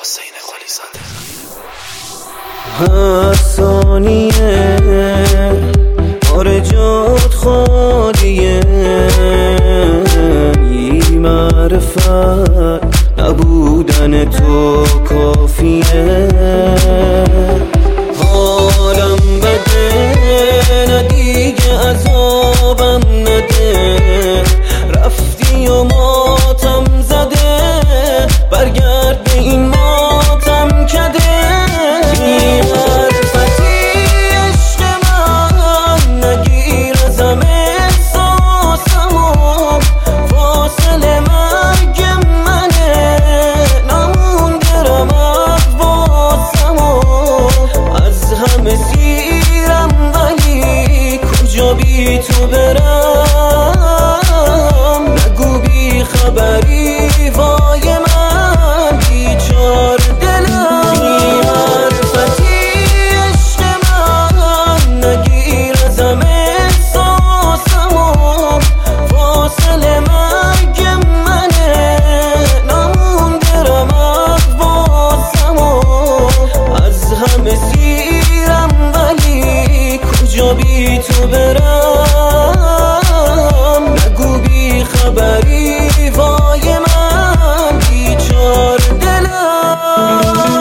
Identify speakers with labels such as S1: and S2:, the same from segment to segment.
S1: حسین قلی زاده.
S2: هر ثانیه آرجات خالیه، بی معرفت نبودن تو کافیه. حالم بده نه دیگه عذابم نده، رفتی و ماتم زده، برگرد به این ماتم کده. بی معرفتی عشق من نگیر ازم احساسمو، فاصله مرگ منه نمونده رمق واسمو. از همه سیرم ولی کجا بی تو برم، نگو بی خبری وای من بیچار دلم. بی معرفتی عشق من نگیر ازم احساسمو، فاصله مرگ منه نمونده رمق واسمو. از همه سیرم ولی کجا بی تو برم، نگو بی خبری وای من بیچار دلم.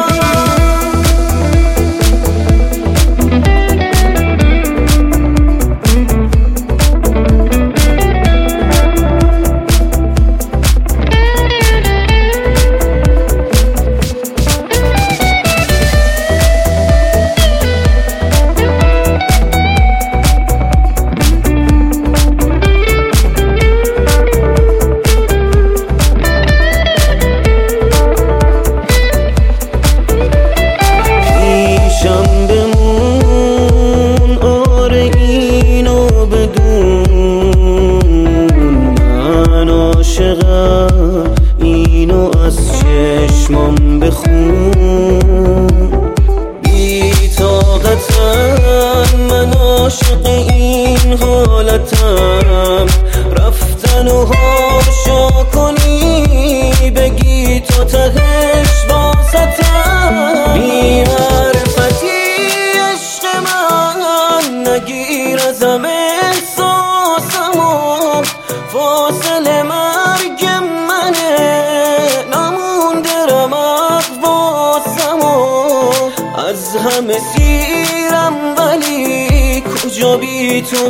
S2: اینو از چشمام بخون، بی طاقتم من عاشق این حالتم، رفتن و هاشا کنی بگی تا تهش واسطم. بی معرفتی عشق من نگیر ازم احساسمو، فاصله مرگ منه نمونده رمق واسمو. از همه سیرم ولی کجا بی تو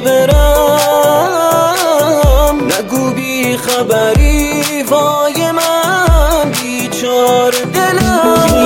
S2: برم، نگو بی خبری وای من بیچار دلم.